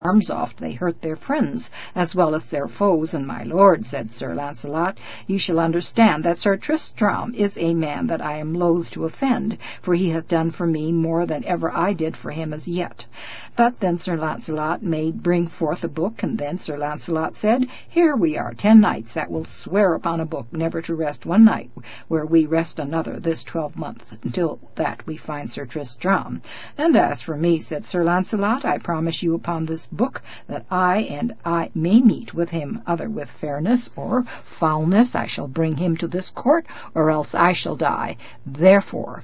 arms oft they hurt their friends, as well as their foes. And my lord, said Sir Launcelot, ye shall understand that Sir Tristram is a man that I am loath to offend, for he hath done for me more than ever I did for him as yet. But then Sir Launcelot made bring forth a book, and then Sir Launcelot said, Here we are 10 knights that will swear upon a book never to rest one night where we rest another this 12-month, until that we find Sir Tristram. And as for me, said Sir Launcelot, I promise you upon this book that I may meet with him, either with fairness or foulness. I shall bring him to this court, or else I shall die. Therefore,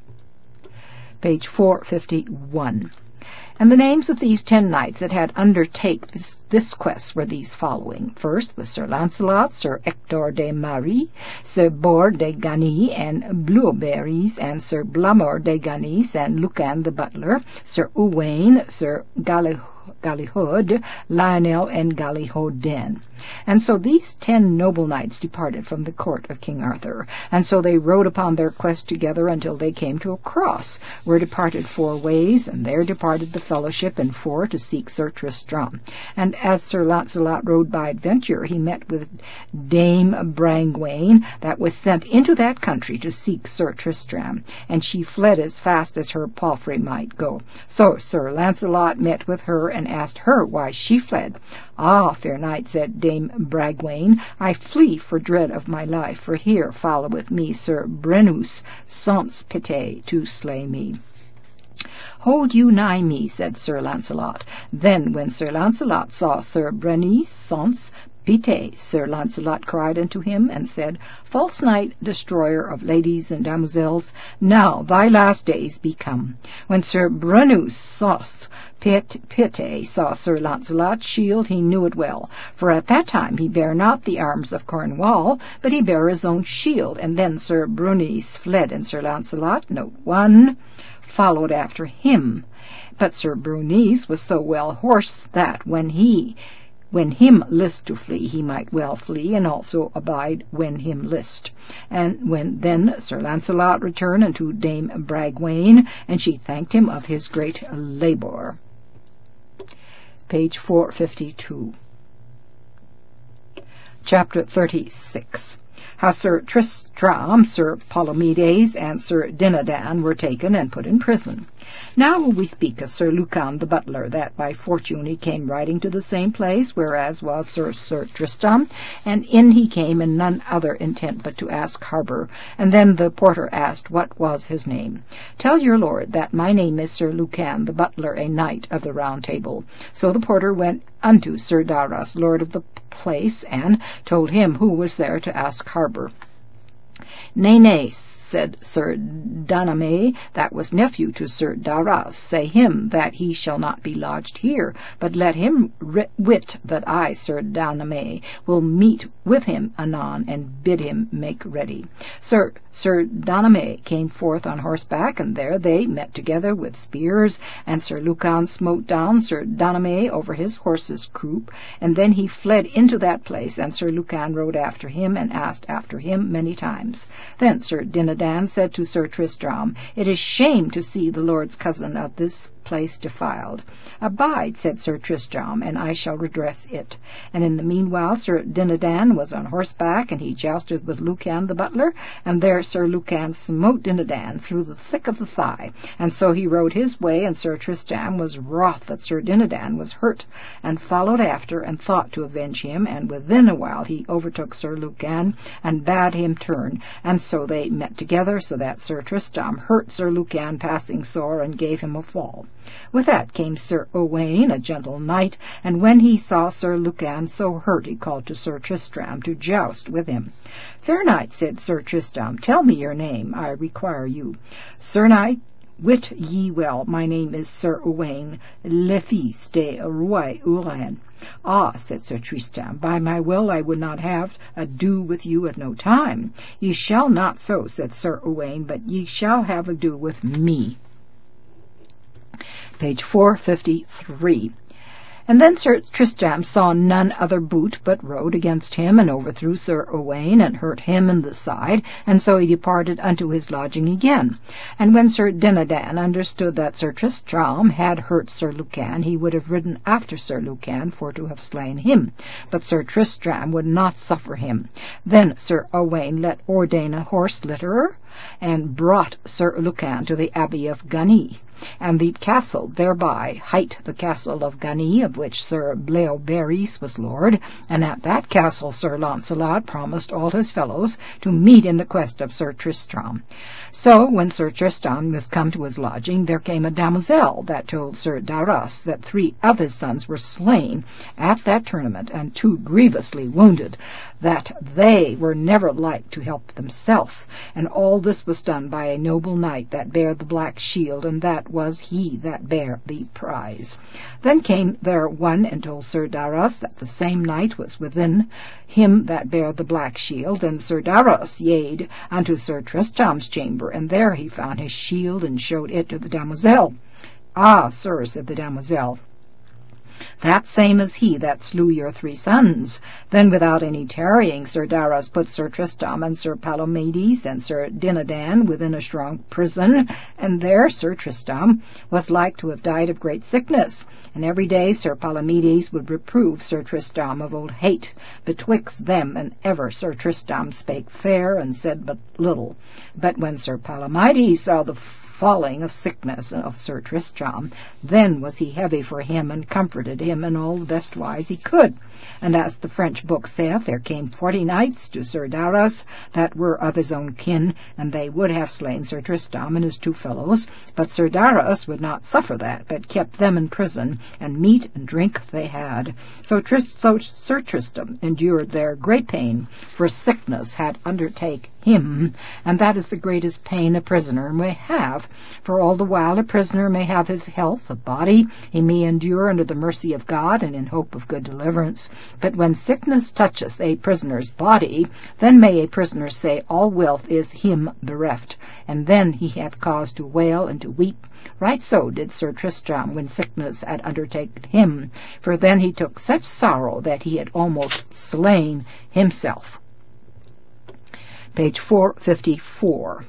page 451. And the names of these 10 knights that had undertake this quest were these following. First was Sir Launcelot, Sir Ector de Maris, Sir Bors de Ganis, and Bleoberis, and Sir Blamor de Ganis, and Lucan the butler, Sir Uwaine, Sir Galihud, Lionel, and Galihodin. And so these 10 noble knights departed from the court of King Arthur, and so they rode upon their quest together until they came to a cross, where departed 4 ways, and there departed the fellowship in 4 to seek Sir Tristram. And as Sir Launcelot rode by adventure, he met with Dame Bragwaine, that was sent into that country to seek Sir Tristram, and she fled as fast as her palfrey might go. So Sir Launcelot met with her, and asked her why she fled. Ah, fair knight, said Dame Bragwaine, I flee for dread of my life, for here followeth me Sir Breuse sans pité to slay me. Hold you nigh me, said Sir Launcelot. Then when Sir Launcelot saw Sir Breuse sans pité, Sir Launcelot cried unto him, and said, False knight, destroyer of ladies and damosels, now thy last days be come. When Sir Breuse sans pité saw Sir Launcelot's shield, he knew it well, for at that time he bare not the arms of Cornwall, but he bare his own shield. And then Sir Breuse fled, and Sir Launcelot, note 1, followed after him. But Sir Breuse was so well horsed that when him list to flee, he might well flee, and also abide when him list. And when then Sir Launcelot returned unto Dame Bragwaine, and she thanked him of his great labour. Page 452. Chapter 36. How Sir Tristram, Sir Palomides, and Sir Dinadan were taken and put in prison. Now will we speak of Sir Lucan the butler, that by fortune he came riding to the same place, whereas was Sir Tristram, and in he came in none other intent but to ask harbour. And then the porter asked what was his name. Tell your lord that my name is Sir Lucan the butler, a knight of the Round Table. So the porter went unto Sir Daras, lord of the place, and told him who was there to ask harbour. Nay, said Sir Daname, that was nephew to Sir Daras, say him that he shall not be lodged here, but let him wit that I, Sir Daname, will meet with him anon, and bid him make ready. Sir Daname came forth on horseback, and there they met together with spears, and Sir Lucan smote down Sir Daname over his horse's croup, and then he fled into that place, and Sir Lucan rode after him, and asked after him many times. Then Sir Dinadan said to Sir Tristram, It is shame to see the lord's cousin of this place defiled. Abide, said Sir Tristram, and I shall redress it. And in the meanwhile Sir Dinadan was on horseback, and he jousted with Lucan the butler, and there Sir Lucan smote Dinadan through the thick of the thigh, and so he rode his way, and Sir Tristram was wroth that Sir Dinadan was hurt, and followed after, and thought to avenge him, and within a while he overtook Sir Lucan, and bade him turn, and so they met together, so that Sir Tristram hurt Sir Lucan passing sore, and gave him a fall. With that came Sir Uwaine, a gentle knight, and when he saw Sir Lucan so hurt, he called to Sir Tristram to joust with him. Fair knight, said Sir Tristram, tell me your name, I require you. Sir knight, wit ye well, my name is Sir Uwaine, le fils de Roi Uran. Ah, said Sir Tristram, by my will I would not have ado with you at no time. Ye shall not so, said Sir Uwaine, but ye shall have ado with me. Page 453. And then Sir Tristram saw none other boot, but rode against him, and overthrew Sir Owain, and hurt him in the side, and so he departed unto his lodging again. And when Sir Dinadan understood that Sir Tristram had hurt Sir Lucan, he would have ridden after Sir Lucan for to have slain him, but Sir Tristram would not suffer him. Then Sir Owain let ordain a horse litterer, and brought Sir Lucan to the abbey of Gany, and the castle thereby hight the castle of Gany, of which Sir Bleoberis was lord, and at that castle Sir Launcelot promised all his fellows to meet in the quest of Sir Tristram. So when Sir Tristram was come to his lodging, there came a damosel that told Sir Daras that 3 of his sons were slain at that tournament, and 2 grievously wounded, that they were never like to help themselves. And all this was done by a noble knight that bare the black shield, and that was he that bare the prize. Then came there one and told Sir Daras that the same knight was within him that bare the black shield. And Sir Daras yede unto Sir Tristram's chamber, and there he found his shield, and showed it to the damosel. Ah, sir, said the damosel, that same is he that slew your 3 sons. Then without any tarrying Sir Daras put Sir Tristram and Sir Palomides and Sir Dinadan within a strong prison, and there Sir Tristram was like to have died of great sickness. And every day Sir Palomides would reprove Sir Tristram of old hate betwixt them, and ever Sir Tristram spake fair and said but little. But when Sir Palomides saw the falling of sickness of Sir Tristram, then was he heavy for him, and comforted him in all the best wise he could. And as the French book saith, there came 40 knights to Sir Daras that were of his own kin, and they would have slain Sir Tristram and his 2 fellows, but Sir Daras would not suffer that, but kept them in prison, and meat and drink they had. So Sir Tristram endured there great pain, for sickness had undertake him, and that is the greatest pain a prisoner may have. For all the while a prisoner may have his health of body, he may endure under the mercy of God, and in hope of good deliverance. But when sickness toucheth a prisoner's body, then may a prisoner say all wealth is him bereft, and then he hath cause to wail and to weep. Right so did Sir Tristram when sickness had undertaken him, for then he took such sorrow that he had almost slain himself. Page 454.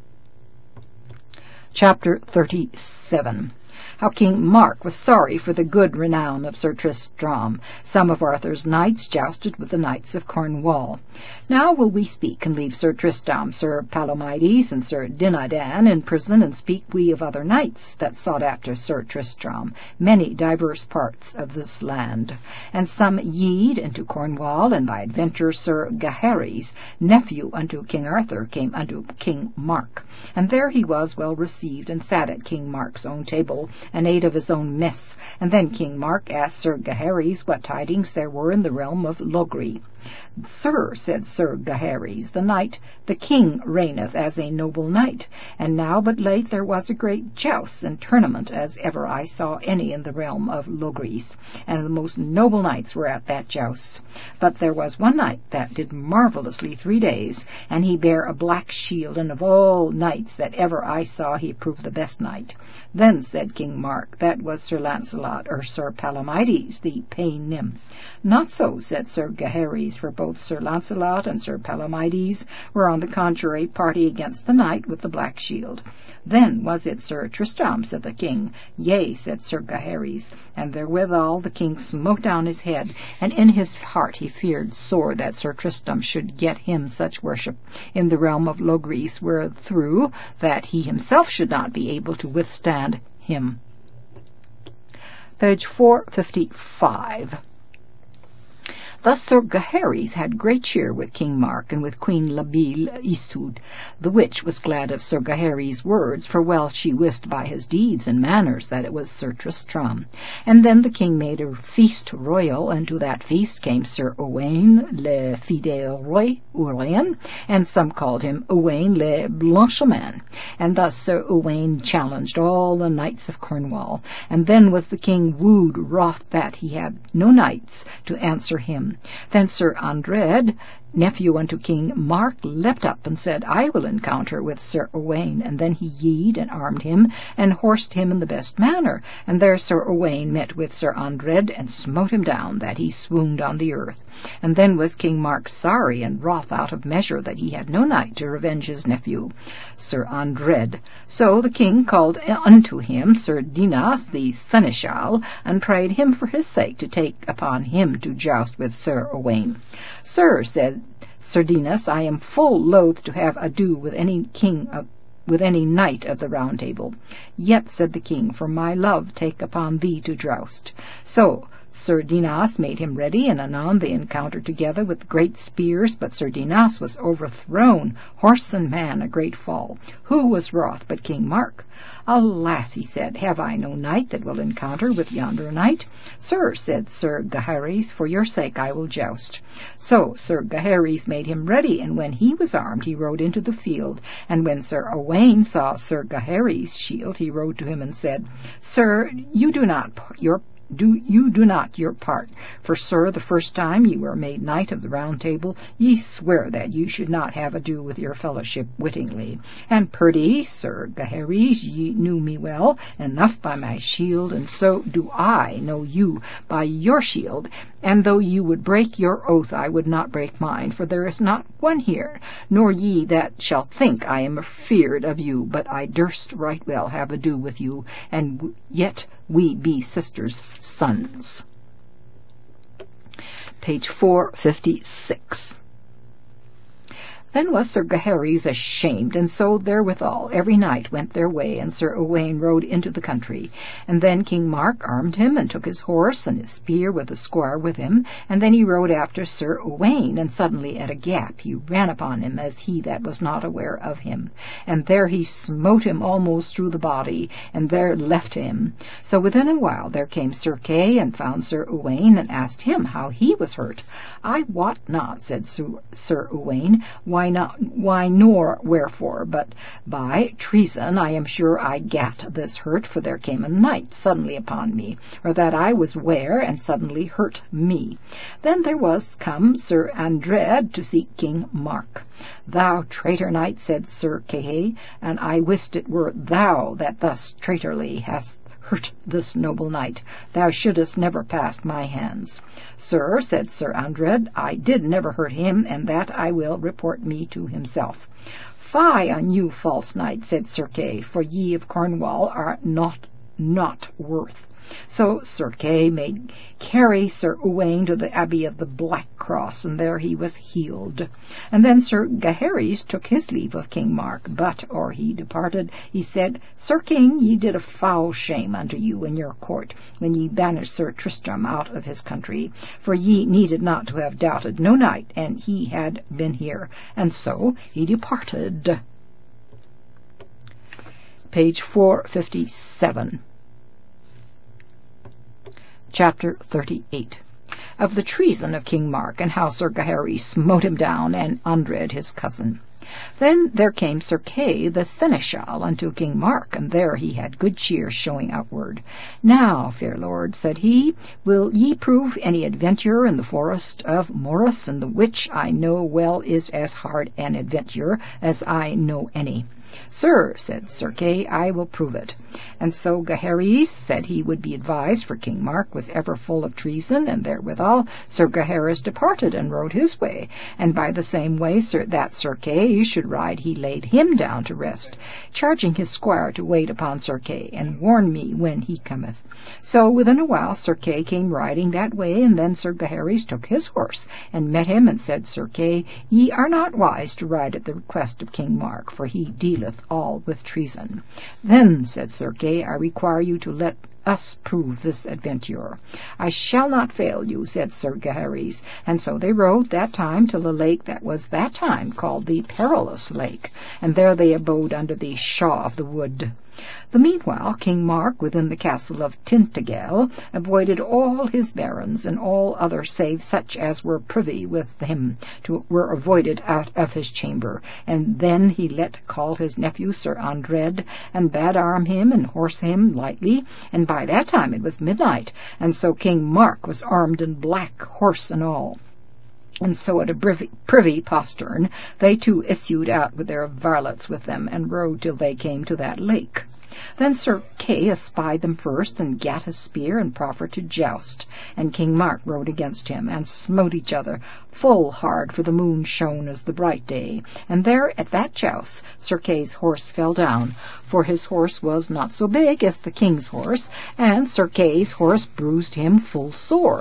Chapter 37. How King Mark was sorry for the good renown of Sir Tristram. Some of Arthur's knights jousted with the knights of Cornwall. Now will we speak, and leave Sir Tristram, Sir Palomides, and Sir Dinadan in prison, and speak we of other knights that sought after Sir Tristram, many diverse parts of this land. And some yede into Cornwall, and by adventure Sir Gaheris, nephew unto King Arthur, came unto King Mark. And there he was well received, and sat at King Mark's own table, and ate of his own mess. And then King Mark asked Sir Gaheris what tidings there were in the realm of Logres. Sir, said Sir Gaheris, the king reigneth as a noble knight, and now but late there was a great joust and tournament as ever I saw any in the realm of Logres, and the most noble knights were at that joust. But there was one knight that did marvellously 3 days, and he bare a black shield, and of all knights that ever I saw he proved the best knight. Then said King Mark, that was Sir Launcelot, or Sir Palomides, the Paynim. Not so, said Sir Gaheris, for both Sir Launcelot and Sir Palomides were on the contrary party against the knight with the black shield. Then was it Sir Tristram, said the king. Yea, said Sir Gaheris, and therewithal the king smote down his head, and in his heart he feared sore that Sir Tristram should get him such worship in the realm of Logres, wherethrough that he himself should not be able to withstand him. Page 455. Thus Sir Gaheris had great cheer with King Mark and with Queen La Beale Isoud, the which was glad of Sir Gaheris' words, for well she wist by his deeds and manners that it was Sir Tristram. And then the king made a feast royal, and to that feast came Sir Owain le Fidèle Roi Urien, and some called him Owain le Blancheman. And thus Sir Owain challenged all the knights of Cornwall, and then was the king wooed wroth that he had no knights to answer him. Then Sir Andred nephew unto King Mark leapt up and said, I will encounter with Sir Owain. And then he yede and armed him, and horsed him in the best manner. And there Sir Owain met with Sir Andred, and smote him down, that he swooned on the earth. And then was King Mark sorry and wroth out of measure, that he had no knight to revenge his nephew, Sir Andred. So the king called unto him Sir Dinas the seneschal, and prayed him for his sake to take upon him to joust with Sir Owain. Sir, said Sir Dinas, I am full loath to have ado with any knight of the Round Table. Yet, said the king, for my love take upon thee to joust. So Sir Dinas made him ready, and anon they encountered together with great spears, but Sir Dinas was overthrown, horse and man, a great fall. Who was wroth but King Mark? Alas, he said, have I no knight that will encounter with yonder knight? Sir, said Sir Gaheris, for your sake I will joust. So Sir Gaheris made him ready, and when he was armed he rode into the field. And when Sir Owain saw Sir Gaheris' shield, he rode to him and said, Sir, you do not your part. For, sir, the first time ye were made knight of the Round Table, ye sware that you should not have ado with your fellowship wittingly. And perdy, Sir Gaheris, ye knew me well enough by my shield, and so do I know you by your shield. And though you would break your oath, I would not break mine, for there is not one here, nor ye that shall think I am afeard of you, but I durst right well have ado with you, and yet we be sisters' sons. Page 456. Then was Sir Gaheris ashamed, and so therewithal every knight went their way, and Sir Owain rode into the country. And then King Mark armed him, and took his horse and his spear with a squire with him, and then he rode after Sir Owain, and suddenly at a gap he ran upon him, as he that was not aware of him. And there he smote him almost through the body, and there left him. So within a while there came Sir Kay, and found Sir Owain, and asked him how he was hurt. I wot not, said Sir Owain, why nor wherefore, but by treason I am sure I gat this hurt, for there came a knight suddenly upon me, or that I was ware, and suddenly hurt me. Then there was come Sir Andred to seek King Mark. Thou traitor knight, said Sir Kay, and I wist it were thou that thus traitorly hast hurt this noble knight. Thou shouldest never pass my hands. Sir, said Sir Andred, I did never hurt him, and that I will report me to himself. Fie on you, false knight, said Sir Kay, for ye of Cornwall are not worth. So Sir Kay made carry Sir Owain to the Abbey of the Black Cross, and there he was healed. And then Sir Gaheris took his leave of King Mark, but, or he departed, he said, Sir King, ye did a foul shame unto you in your court, when ye banished Sir Tristram out of his country, for ye needed not to have doubted no knight, and he had been here. And so he departed. Page 457. Chapter 38. Of the treason of King Mark, and how Sir Gaheris smote him down, and Andred his cousin. Then there came Sir Kay the seneschal unto King Mark, and there he had good cheer showing outward. Now, fair lord, said he, will ye prove any adventure in the forest of Morris, and the which I know well is as hard an adventure as I know any. Sir, said Sir Kay, I will prove it. And so Gaheris said he would be advised, for King Mark was ever full of treason, and therewithal Sir Gaheris departed and rode his way, and by the same way that Sir Kay should ride he laid him down to rest, charging his squire to wait upon Sir Kay, and warn me when he cometh. So within a while Sir Kay came riding that way, and then Sir Gaheris took his horse, and met him, and said, Sir Kay, ye are not wise to ride at the request of King Mark, for he dealeth all with treason. Then, said Sir Kay, I require you to let us prove this adventure. I shall not fail you, said Sir Gaheris. And so they rode that time till a lake that was that time called the Perilous Lake, and there they abode under the shaw of the wood. The meanwhile King Mark within the castle of Tintagel avoided all his barons, and all other save such as were privy with him were avoided out of his chamber. And then he let call his nephew Sir Andred, and bade arm him and horse him lightly, and by that time it was midnight, and so King Mark was armed in black, horse and all. And so at a privy postern they two issued out with their varlets with them, and rode till they came to that lake. Then Sir Kay espied them first, and gat his spear, and proffered to joust. And King Mark rode against him, and smote each other full hard, for the moon shone as the bright day. And there at that joust Sir Kay's horse fell down, for his horse was not so big as the king's horse, and Sir Kay's horse bruised him full sore.